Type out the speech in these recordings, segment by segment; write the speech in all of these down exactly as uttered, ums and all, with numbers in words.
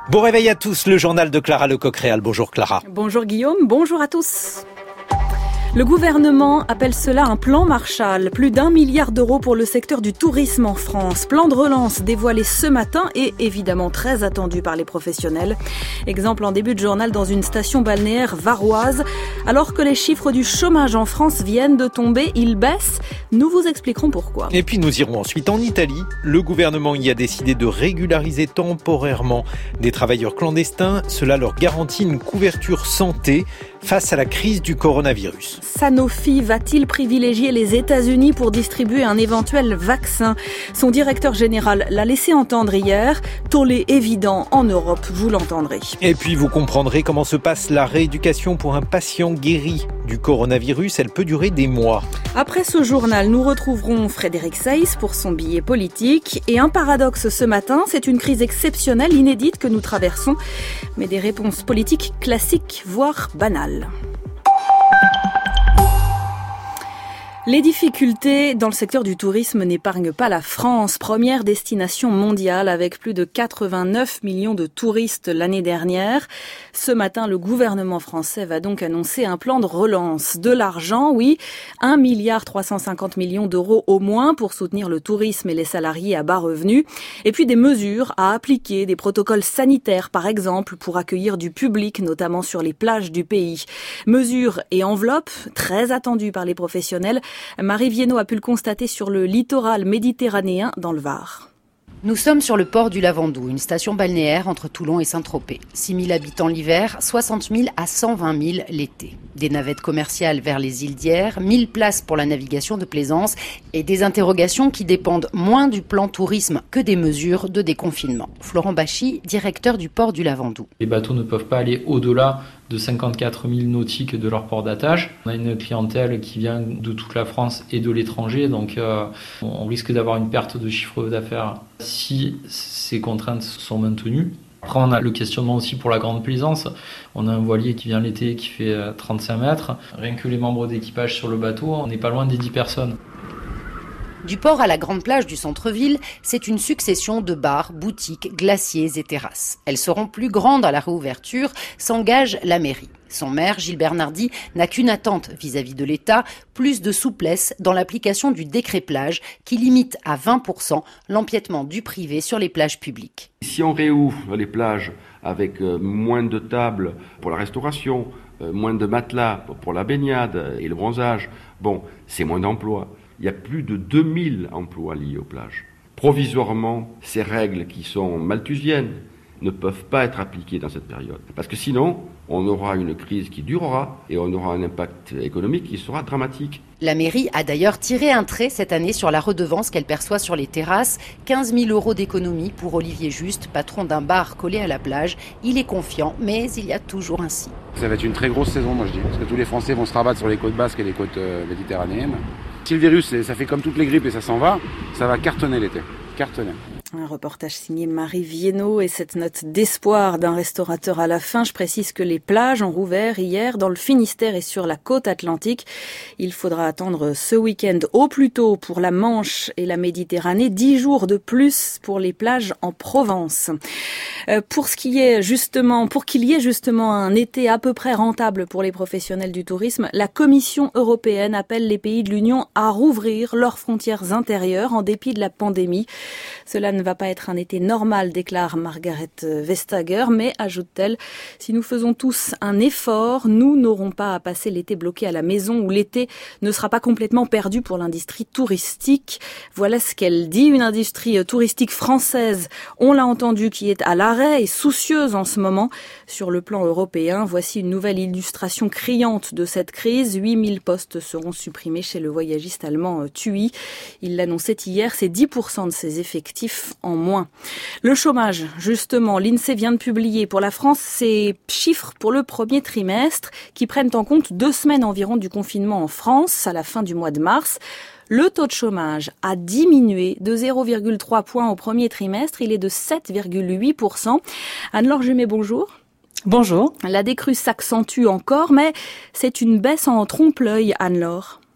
Bon réveil à tous, le journal de Clara Lecoq-Réal. Bonjour Clara. Bonjour Guillaume, bonjour à tous. Le gouvernement appelle cela un plan Marshall. Plus d'un milliard d'euros pour le secteur du tourisme en France. Plan de relance dévoilé ce matin et évidemment très attendu par les professionnels. Exemple en début de journal dans une station balnéaire varoise. Alors que les chiffres du chômage en France viennent de tomber, ils baissent. Nous vous expliquerons pourquoi. Et puis nous irons ensuite en Italie. Le gouvernement y a décidé de régulariser temporairement des travailleurs clandestins. Cela leur garantit une couverture santé face à la crise du coronavirus. Sanofi va-t-il privilégier les États-Unis pour distribuer un éventuel vaccin ? Son directeur général l'a laissé entendre hier. Tollé évident en Europe, vous l'entendrez. Et puis vous comprendrez comment se passe la rééducation pour un patient guéri du coronavirus. Elle peut durer des mois. Après ce journal, nous retrouverons Frédéric Seyss pour son billet politique. Et un paradoxe ce matin, c'est une crise exceptionnelle, inédite que nous traversons. Mais des réponses politiques classiques, voire banales. Les difficultés dans le secteur du tourisme n'épargnent pas la France, première destination mondiale avec plus de quatre-vingt-neuf millions de touristes l'année dernière. Ce matin, le gouvernement français va donc annoncer un plan de relance. De l'argent, oui, un milliard trois cent cinquante millions d'euros au moins pour soutenir le tourisme et les salariés à bas revenus. Et puis des mesures à appliquer, des protocoles sanitaires par exemple pour accueillir du public, notamment sur les plages du pays. Mesures et enveloppes très attendues par les professionnels. Marie Viennot a pu le constater sur le littoral méditerranéen dans le Var. Nous sommes sur le port du Lavandou, une station balnéaire entre Toulon et Saint-Tropez. six mille habitants l'hiver, soixante mille à cent vingt mille l'été. Des navettes commerciales vers les îles d'Hyères, mille places pour la navigation de plaisance et des interrogations qui dépendent moins du plan tourisme que des mesures de déconfinement. Florent Bachy, directeur du port du Lavandou. Les bateaux ne peuvent pas aller au-delà de cinquante-quatre milles nautiques de leur port d'attache. On a une clientèle qui vient de toute la France et de l'étranger, donc euh, on risque d'avoir une perte de chiffre d'affaires si ces contraintes sont maintenues. Après, on a le questionnement aussi pour la grande plaisance. On a un voilier qui vient l'été qui fait trente-cinq mètres. Rien que les membres d'équipage sur le bateau, on n'est pas loin des dix personnes. Du port à la grande plage du centre-ville, c'est une succession de bars, boutiques, glaciers et terrasses. Elles seront plus grandes à la réouverture, s'engage la mairie. Son maire, Gilles Bernardi, n'a qu'une attente vis-à-vis de l'État, plus de souplesse dans l'application du décret plage qui limite à vingt pour cent l'empiètement du privé sur les plages publiques. Si on réouvre les plages avec moins de tables pour la restauration, moins de matelas pour la baignade et le bronzage, bon, c'est moins d'emplois. Il y a plus de deux mille emplois liés aux plages. Provisoirement, ces règles qui sont malthusiennes ne peuvent pas être appliquées dans cette période. Parce que sinon, on aura une crise qui durera et on aura un impact économique qui sera dramatique. La mairie a d'ailleurs tiré un trait cette année sur la redevance qu'elle perçoit sur les terrasses. quinze mille euros d'économie pour Olivier Juste, patron d'un bar collé à la plage. Il est confiant, mais il y a toujours un si. Ça va être une très grosse saison, moi je dis. Parce que tous les Français vont se rabattre sur les côtes basques et les côtes euh, méditerranéennes. Si le virus, ça fait comme toutes les grippes et ça s'en va, ça va cartonner l'été. Cartonner. Un reportage signé Marie Viennot et cette note d'espoir d'un restaurateur à la fin. Je précise que les plages ont rouvert hier dans le Finistère et sur la côte atlantique. Il faudra attendre ce week-end au plus tôt pour la Manche et la Méditerranée. Dix jours de plus pour les plages en Provence. Euh, pour ce qui est justement, pour qu'il y ait justement un été à peu près rentable pour les professionnels du tourisme, la Commission européenne appelle les pays de l'Union à rouvrir leurs frontières intérieures en dépit de la pandémie. Cela ne va pas être un été normal, déclare Margaret Vestager, mais, ajoute-t-elle, si nous faisons tous un effort, nous n'aurons pas à passer l'été bloqué à la maison où l'été ne sera pas complètement perdu pour l'industrie touristique. Voilà ce qu'elle dit, une industrie touristique française, on l'a entendu, qui est à l'arrêt et soucieuse en ce moment sur le plan européen. Voici une nouvelle illustration criante de cette crise. huit mille postes seront supprimés chez le voyagiste allemand TUI. Il l'annonçait hier, c'est dix pour cent de ses effectifs en moins. Le chômage, justement, l'INSEE vient de publier pour la France ses chiffres pour le premier trimestre qui prennent en compte deux semaines environ du confinement en France à la fin du mois de mars. Le taux de chômage a diminué de zéro virgule trois points au premier trimestre. Il est de sept virgule huit pour cent. Anne-Laure Jumet, bonjour. Bonjour. La décrue s'accentue encore, mais c'est une baisse en trompe-l'œil, Anne-Laure.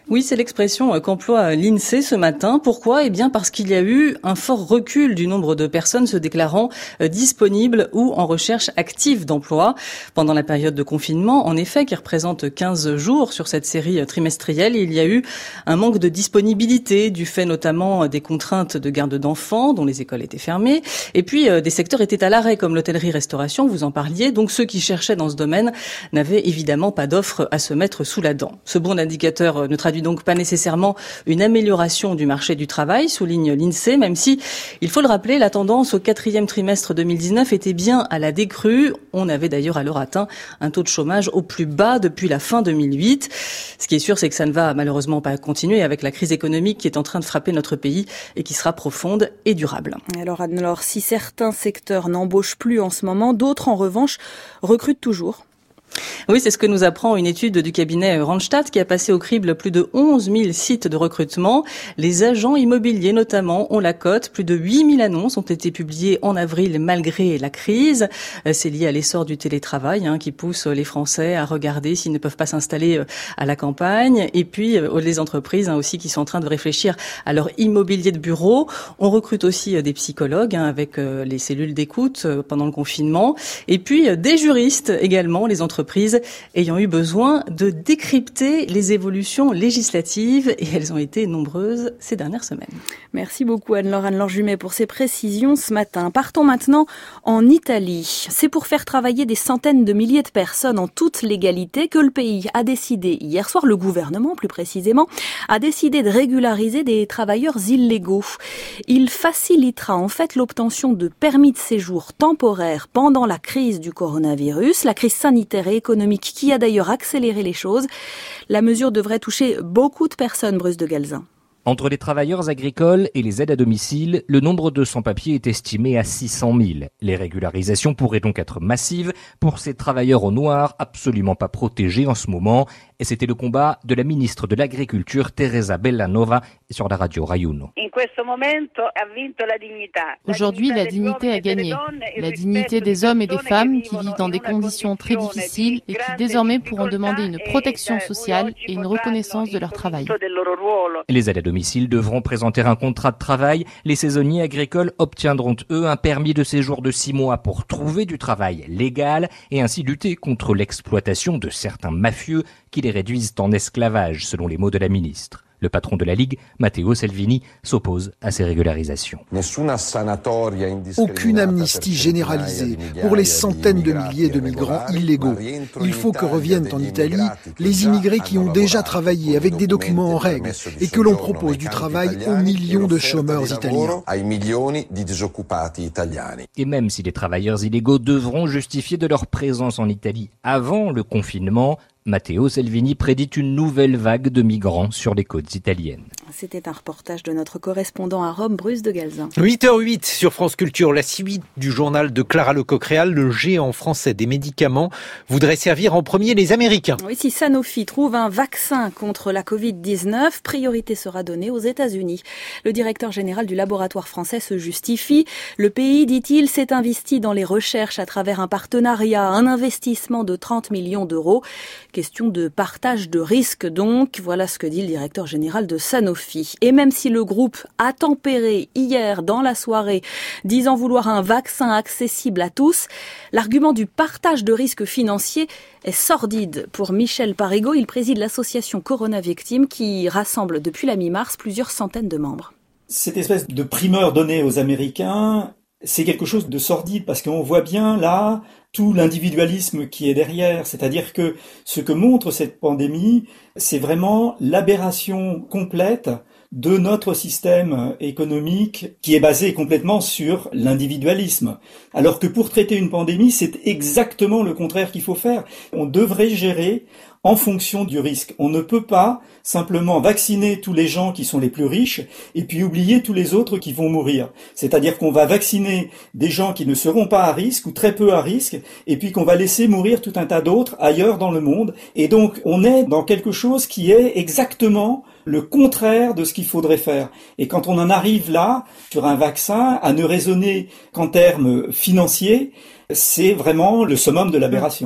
Oui, c'est l'expression qu'emploie l'INSEE ce matin. Pourquoi ? Eh bien parce qu'il y a eu un fort recul du nombre de personnes se déclarant disponibles ou en recherche active d'emploi. Pendant la période de confinement, en effet, qui représente quinze jours sur cette série trimestrielle, il y a eu un manque de disponibilité du fait notamment des contraintes de garde d'enfants dont les écoles étaient fermées. Et puis, des secteurs étaient à l'arrêt comme l'hôtellerie-restauration, vous en parliez. Donc ceux qui cherchaient dans ce domaine n'avaient évidemment pas d'offre à se mettre sous la dent. Ce bon indicateur ne traduit donc pas nécessairement une amélioration du marché du travail, souligne l'INSEE, même si, il faut le rappeler, la tendance au quatrième trimestre deux mille dix-neuf était bien à la décrue. On avait d'ailleurs alors atteint un taux de chômage au plus bas depuis la fin deux mille huit. Ce qui est sûr, c'est que ça ne va malheureusement pas continuer avec la crise économique qui est en train de frapper notre pays et qui sera profonde et durable. Alors, alors si certains secteurs n'embauchent plus en ce moment, d'autres en revanche recrutent toujours. Oui, c'est ce que nous apprend une étude du cabinet Randstad qui a passé au crible plus de onze mille sites de recrutement. Les agents immobiliers notamment ont la cote. Plus de huit mille annonces ont été publiées en avril malgré la crise. C'est lié à l'essor du télétravail hein, qui pousse les Français à regarder s'ils ne peuvent pas s'installer à la campagne. Et puis les entreprises hein, aussi qui sont en train de réfléchir à leur immobilier de bureau. On recrute aussi des psychologues hein, avec les cellules d'écoute pendant le confinement. Et puis des juristes également, les entreprises entreprises ayant eu besoin de décrypter les évolutions législatives et elles ont été nombreuses ces dernières semaines. Merci beaucoup Anne-Laure, Anne-Laure Jumet pour ces précisions ce matin. Partons maintenant en Italie. C'est pour faire travailler des centaines de milliers de personnes en toute légalité que le pays a décidé, hier soir, le gouvernement plus précisément, a décidé de régulariser des travailleurs illégaux. Il facilitera en fait l'obtention de permis de séjour temporaires pendant la crise du coronavirus, la crise sanitaire et économique qui a d'ailleurs accéléré les choses. La mesure devrait toucher beaucoup de personnes, Bruce de Galzin. Entre les travailleurs agricoles et les aides à domicile, le nombre de sans-papiers est estimé à six cent mille. Les régularisations pourraient donc être massives pour ces travailleurs au noir absolument pas protégés en ce moment. Et c'était le combat de la ministre de l'Agriculture, Teresa Bellanova, sur la radio Rai Uno. Aujourd'hui, la dignité a gagné. La dignité des hommes et des femmes qui vivent dans des conditions très difficiles et qui désormais pourront demander une protection sociale et une reconnaissance de leur travail. Les aides à domicile devront présenter un contrat de travail. Les saisonniers agricoles obtiendront, eux, un permis de séjour de six mois pour trouver du travail légal et ainsi lutter contre l'exploitation de certains mafieux qui les réduisent en esclavage, selon les mots de la ministre. Le patron de la Ligue, Matteo Salvini, s'oppose à ces régularisations. Aucune amnistie généralisée pour les centaines de milliers de migrants illégaux. Il faut que reviennent en Italie les immigrés qui ont déjà travaillé avec des documents en règle et que l'on propose du travail aux millions de chômeurs italiens. Et même si les travailleurs illégaux devront justifier de leur présence en Italie avant le confinement, Matteo Salvini prédit une nouvelle vague de migrants sur les côtes italiennes. C'était un reportage de notre correspondant à Rome, Bruce de Galzin. huit heures huit sur France Culture, la suite du journal de Clara Lecoq-Réal, le géant français des médicaments, voudrait servir en premier les Américains. Oui, si Sanofi trouve un vaccin contre la covid dix-neuf, priorité sera donnée aux États-Unis. Le directeur général du laboratoire français se justifie. Le pays, dit-il, s'est investi dans les recherches à travers un partenariat, un investissement de trente millions d'euros. Question de partage de risques donc, voilà ce que dit le directeur général de Sanofi. Et même si le groupe a tempéré hier dans la soirée, disant vouloir un vaccin accessible à tous, l'argument du partage de risques financiers est sordide. Pour Michel Parigot, il préside l'association Corona Victimes qui rassemble depuis la mi-mars plusieurs centaines de membres. Cette espèce de primeur donnée aux Américains, c'est quelque chose de sordide parce qu'on voit bien là tout l'individualisme qui est derrière. C'est-à-dire que ce que montre cette pandémie, c'est vraiment l'aberration complète de notre système économique qui est basé complètement sur l'individualisme. Alors que pour traiter une pandémie, c'est exactement le contraire qu'il faut faire. On devrait gérer en fonction du risque. On ne peut pas simplement vacciner tous les gens qui sont les plus riches et puis oublier tous les autres qui vont mourir. C'est-à-dire qu'on va vacciner des gens qui ne seront pas à risque ou très peu à risque et puis qu'on va laisser mourir tout un tas d'autres ailleurs dans le monde. Et donc on est dans quelque chose qui est exactement le contraire de ce qu'il faudrait faire. Et quand on en arrive là, sur un vaccin, à ne raisonner qu'en termes financiers, c'est vraiment le summum de l'aberration.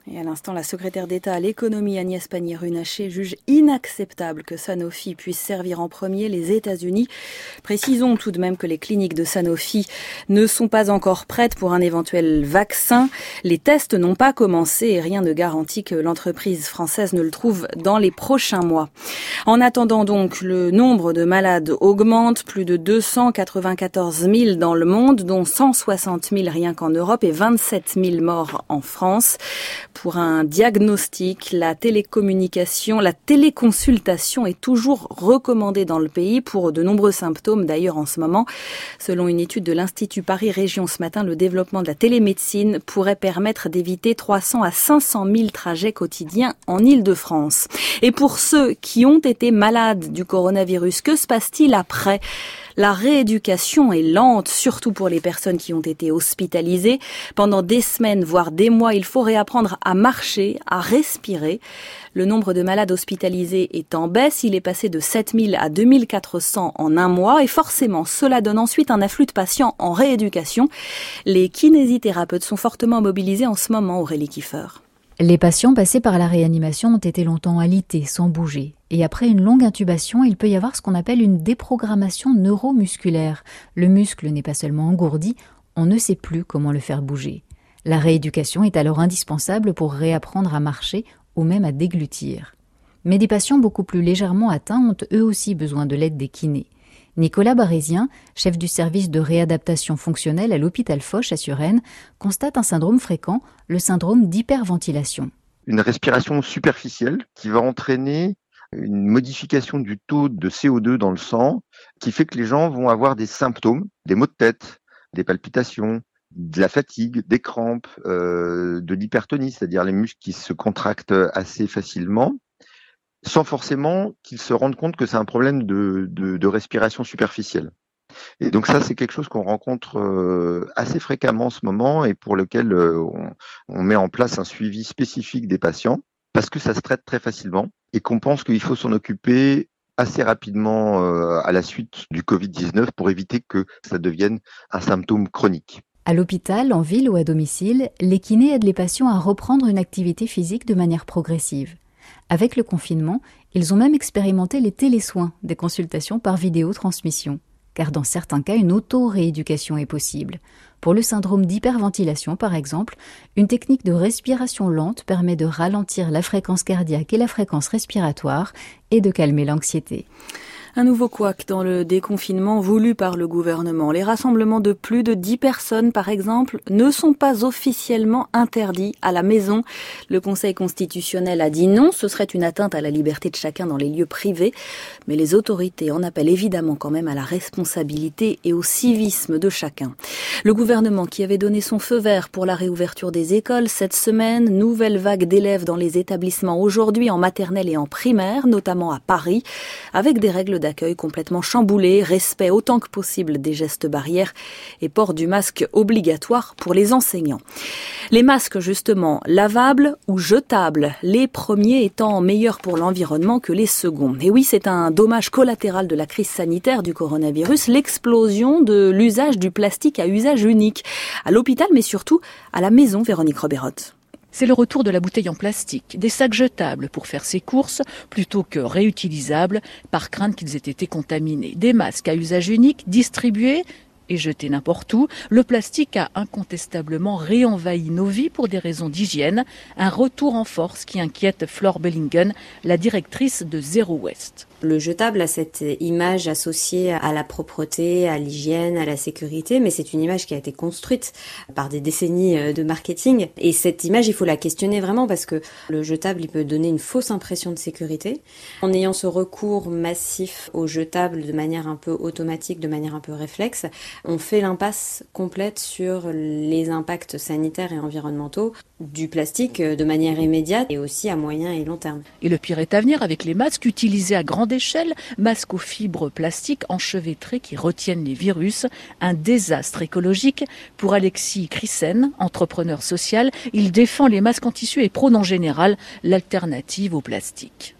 Et à l'instant, la secrétaire d'État à l'économie Agnès Pannier-Runacher juge inacceptable que Sanofi puisse servir en premier les États-Unis. Précisons tout de même que les cliniques de Sanofi ne sont pas encore prêtes pour un éventuel vaccin. Les tests n'ont pas commencé et rien ne garantit que l'entreprise française ne le trouve dans les prochains mois. En attendant donc, le nombre de malades augmente, plus de deux cent quatre-vingt-quatorze mille dans le monde, dont cent soixante mille rien qu'en Europe et vingt-sept mille morts en France. Pour un diagnostic, la télécommunication, la téléconsultation est toujours recommandée dans le pays pour de nombreux symptômes d'ailleurs en ce moment. Selon une étude de l'Institut Paris Région ce matin, le développement de la télémédecine pourrait permettre d'éviter trois cents à cinq cent mille trajets quotidiens en Île-de-France. Et pour ceux qui ont été malades du coronavirus, que se passe-t-il après ? La rééducation est lente, surtout pour les personnes qui ont été hospitalisées. Pendant des semaines, voire des mois, il faut réapprendre à marcher, à respirer. Le nombre de malades hospitalisés est en baisse. Il est passé de sept mille à deux mille quatre cents en un mois. Et forcément, cela donne ensuite un afflux de patients en rééducation. Les kinésithérapeutes sont fortement mobilisés en ce moment, Aurélie Kiefer. Les patients passés par la réanimation ont été longtemps alités, sans bouger. Et après une longue intubation, il peut y avoir ce qu'on appelle une déprogrammation neuromusculaire. Le muscle n'est pas seulement engourdi, on ne sait plus comment le faire bouger. La rééducation est alors indispensable pour réapprendre à marcher ou même à déglutir. Mais des patients beaucoup plus légèrement atteints ont eux aussi besoin de l'aide des kinés. Nicolas Barésien, chef du service de réadaptation fonctionnelle à l'hôpital Foch à Suresnes, constate un syndrome fréquent, le syndrome d'hyperventilation. Une respiration superficielle qui va entraîner une modification du taux de C O deux dans le sang qui fait que les gens vont avoir des symptômes, des maux de tête, des palpitations, de la fatigue, des crampes, euh, de l'hypertonie, c'est-à-dire les muscles qui se contractent assez facilement, sans forcément qu'ils se rendent compte que c'est un problème de, de, de respiration superficielle. Et donc ça, c'est quelque chose qu'on rencontre euh, assez fréquemment en ce moment et pour lequel euh, on, on met en place un suivi spécifique des patients parce que ça se traite très facilement et qu'on pense qu'il faut s'en occuper assez rapidement euh, à la suite du covid dix-neuf pour éviter que ça devienne un symptôme chronique. À l'hôpital, en ville ou à domicile, les kinés aident les patients à reprendre une activité physique de manière progressive. Avec le confinement, ils ont même expérimenté les télésoins, des consultations par vidéotransmission. Car dans certains cas, une auto-rééducation est possible. Pour le syndrome d'hyperventilation, par exemple, une technique de respiration lente permet de ralentir la fréquence cardiaque et la fréquence respiratoire et de calmer l'anxiété. Un nouveau couac dans le déconfinement voulu par le gouvernement. Les rassemblements de plus de dix personnes, par exemple, ne sont pas officiellement interdits à la maison. Le Conseil constitutionnel a dit non, ce serait une atteinte à la liberté de chacun dans les lieux privés. Mais les autorités en appellent évidemment quand même à la responsabilité et au civisme de chacun. Le gouvernement qui avait donné son feu vert pour la réouverture des écoles cette semaine, nouvelle vague d'élèves dans les établissements aujourd'hui en maternelle et en primaire, notamment à Paris, avec des règles d'accueil complètement chamboulées, respect autant que possible des gestes barrières et port du masque obligatoire pour les enseignants. Les masques justement lavables ou jetables, les premiers étant meilleurs pour l'environnement que les seconds. Et oui, c'est un dommage collatéral de la crise sanitaire du coronavirus, l'explosion de l'usage du plastique à usage unique, à l'hôpital mais surtout à la maison, Véronique Roberotte. C'est le retour de la bouteille en plastique, des sacs jetables pour faire ses courses plutôt que réutilisables par crainte qu'ils aient été contaminés. Des masques à usage unique distribués et jetés n'importe où. Le plastique a incontestablement réenvahi nos vies pour des raisons d'hygiène. Un retour en force qui inquiète Flore Bellingen, la directrice de Zero Waste. Le jetable a cette image associée à la propreté, à l'hygiène, à la sécurité, mais c'est une image qui a été construite par des décennies de marketing. Et cette image, il faut la questionner vraiment parce que le jetable, il peut donner une fausse impression de sécurité. En ayant ce recours massif au jetable de manière un peu automatique, de manière un peu réflexe, on fait l'impasse complète sur les impacts sanitaires et environnementaux du plastique de manière immédiate et aussi à moyen et long terme. Et le pire est à venir avec les masques utilisés à grande échelle, masques aux fibres plastiques enchevêtrées qui retiennent les virus, un désastre écologique. Pour Alexis Crissen, entrepreneur social, il défend les masques en tissu et prône en général l'alternative au plastique.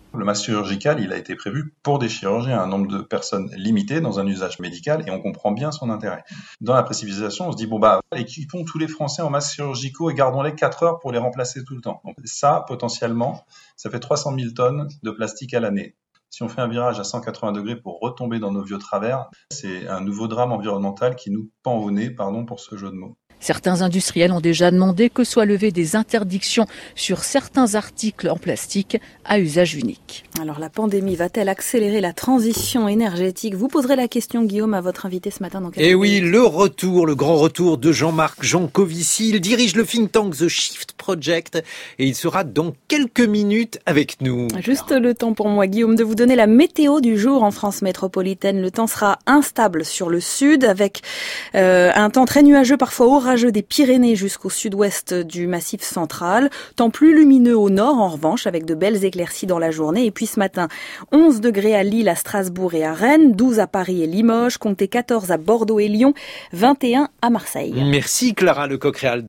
Le masque chirurgical, il a été prévu pour des chirurgiens, un nombre de personnes limité dans un usage médical, et on comprend bien son intérêt. Dans la précipisation, on se dit, bon bah, équipons tous les Français en masques chirurgicaux et gardons-les quatre heures pour les remplacer tout le temps. Donc ça, potentiellement, ça fait trois cent mille tonnes de plastique à l'année. Si on fait un virage à cent quatre-vingts degrés pour retomber dans nos vieux travers, c'est un nouveau drame environnemental qui nous pend au nez, pardon pour ce jeu de mots. Certains industriels ont déjà demandé que soient levées des interdictions sur certains articles en plastique à usage unique. Alors la pandémie va-t-elle accélérer la transition énergétique ? Vous poserez la question, Guillaume, à votre invité ce matin. Et oui, le retour, le grand retour de Jean-Marc Jancovici. Il dirige le think tank The Shift Project et il sera dans quelques minutes avec nous. Juste le temps pour moi, Guillaume, de vous donner la météo du jour en France métropolitaine. Le temps sera instable sur le sud avec euh, un temps très nuageux, parfois orageux des Pyrénées jusqu'au sud-ouest du Massif central. Temps plus lumineux au nord, en revanche, avec de belles éclaircies dans la journée. Et puis ce matin, onze degrés à Lille, à Strasbourg et à Rennes, douze à Paris et Limoges, comptez quatorze à Bordeaux et Lyon, vingt et un à Marseille. Merci Clara Lecoq-Réal.